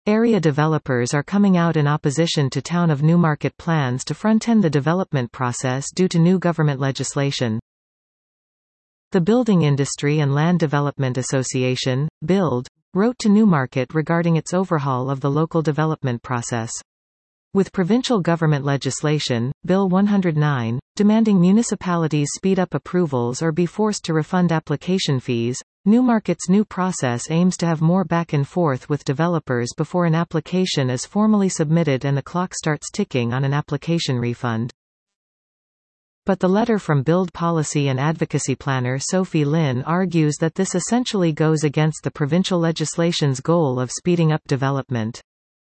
Area developers are coming out in opposition to Town of Newmarket plans to front-end the development process due to new government legislation. The Building Industry and Land Development Association, BILD, wrote to Newmarket regarding its overhaul of the local development process. With provincial government legislation, Bill 109, demanding municipalities speed up approvals or be forced to refund application fees, Newmarket's new process aims to have more back and forth with developers before an application is formally submitted and the clock starts ticking on an application refund. But the letter from BILD policy and advocacy planner Sophie Lin argues that this essentially goes against the provincial legislation's goal of speeding up development.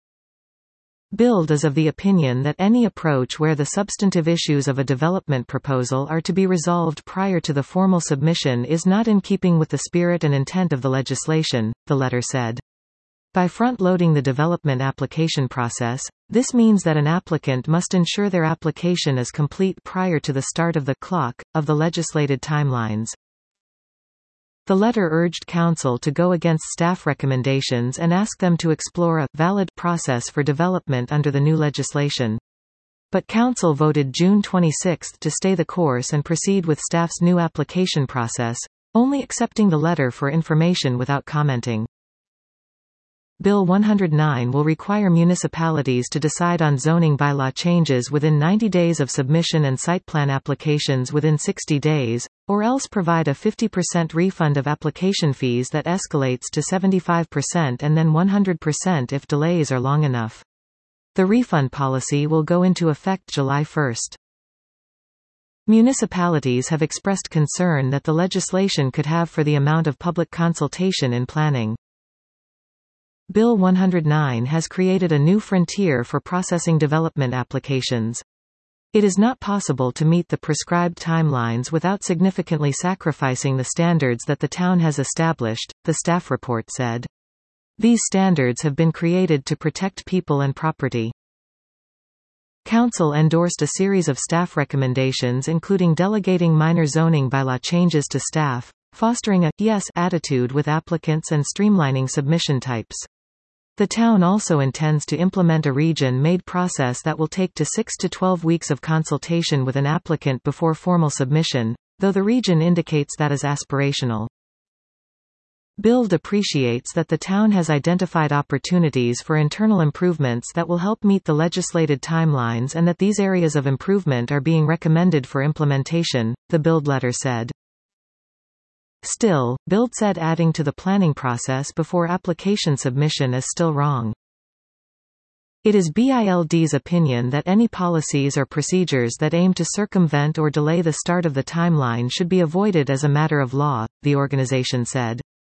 BILD is of the opinion that any approach where the substantive issues of a development proposal are to be resolved prior to the formal submission is not in keeping with the spirit and intent of the legislation, the letter said. By front-loading the development application process, this means that an applicant must ensure their application is complete prior to the start of the clock of the legislated timelines. The letter urged Council to go against staff recommendations and ask them to explore a valid process for development under the new legislation. But Council voted June 26 to stay the course and proceed with staff's new application process, only accepting the letter for information without commenting. Bill 109 will require municipalities to decide on zoning bylaw changes within 90 days of submission and site plan applications within 60 days, or else provide a 50% refund of application fees that escalates to 75% and then 100% if delays are long enough. The refund policy will go into effect July 1. Municipalities have expressed concern that the legislation could have for the amount of public consultation in planning. Bill 109 has created a new frontier for processing development applications. It is not possible to meet the prescribed timelines without significantly sacrificing the standards that the town has established, the staff report said. These standards have been created to protect people and property. Council endorsed a series of staff recommendations including delegating minor zoning bylaw changes to staff, fostering a yes attitude with applicants and streamlining submission types. The town also intends to implement a region-made process that will take 6 to 12 weeks of consultation with an applicant before formal submission, though the region indicates that is aspirational. BILD appreciates that the town has identified opportunities for internal improvements that will help meet the legislated timelines and that these areas of improvement are being recommended for implementation, the BILD letter said. Still, BILD said adding to the planning process before application submission is still wrong. It is BILD's opinion that any policies or procedures that aim to circumvent or delay the start of the timeline should be avoided as a matter of law, the organization said.